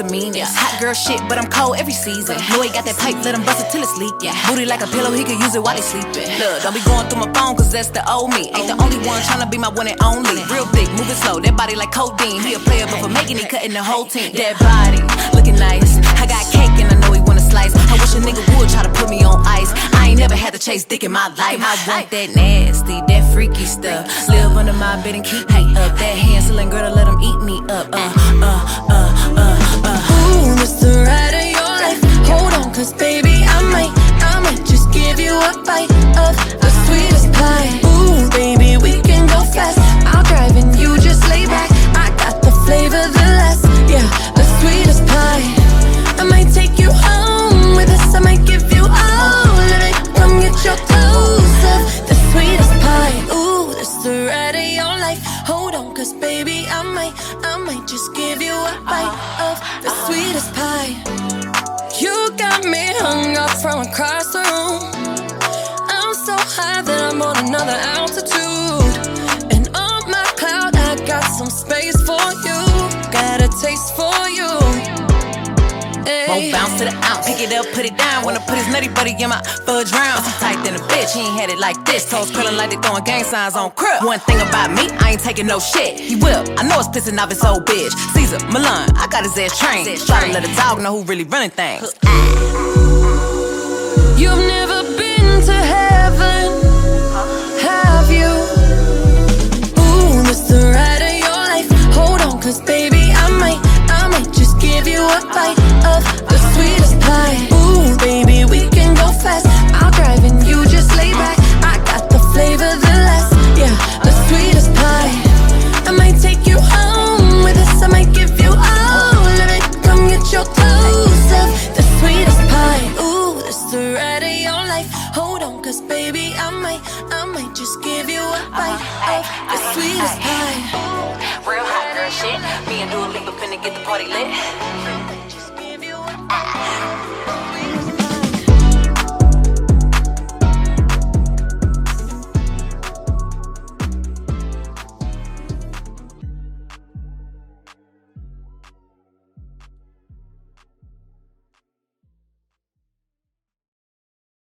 mean it. Hot girl shit, but I'm cold every season. Know he got that pipe, let him bust it till it's leak. Booty like a pillow, he can use it while he sleeping. Look, don't be going through my phone, cause that's the old me. Ain't the only one tryna be my one and only. Real thick, moving slow, that body like codeine. He a player, but for making it, cutting the whole team. That body, looking nice. I got cake and I know he wanna slice. I wish a nigga would try to put me on ice. I ain't never had to chase dick in my life. I want that nasty, that freaky stuff. Live under my bed and keep me up. That Hansel and Gretel, let him eat me up. Ooh, this the ride of your life. Hold on, cause baby, I might just give you a bite of the sweetest pie. Ooh, baby, we can go fast. I'll drive and you just lay back. I got the flavor, the last, yeah, the sweetest pie. I might take you home with us. I might give you all of it. Come get your clothes up, the sweetest pie. Ooh, this the ride of your life. Hold on, cause baby, I might just give you a bite of the sweetest pie. You got me hung up from across the room. I'm so high that I'm on another altitude. And on my cloud, I got some space for you. Got a taste for you. Won't bounce to the ounce. Pick it up, put it down. Wanna put his nutty buddy in my fudge round. I'm tight than a bitch, he ain't had it like this. Toes curling like they throwing gang signs on crib. One thing about me, I ain't taking no shit. He will, I know it's pissing off his old bitch. Caesar, Milan, I got his ass trained. Try to let a dog know who really running things. You've never been to heaven, have you? Ooh, this the ride of your life. Hold on, cause baby, I might just give you a bite of the sweetest pie. Ooh, baby, we can go fast. I'll drive and you just lay back. I got the flavor, the last, yeah, the sweetest pie. I might take you home with us. I might give you all of it. Come get your clothes up, the sweetest pie. Ooh, this the ride of your life. Hold on, cause baby, I might just give you a bite of the sweetest pie. Real hot girl shit. Me and Dua Lipa finna get the party lit.